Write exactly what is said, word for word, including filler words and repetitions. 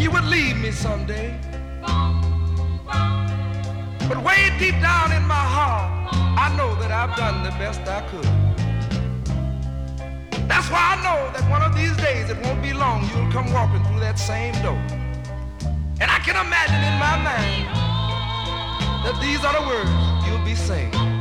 you would leave me someday. But way deep down in my heart, I know that I've done the best I could. That's why I know that one of these days, it won't be long, you'll come walking through that same door. And I can imagine in my mind that these are the words you'll be saying.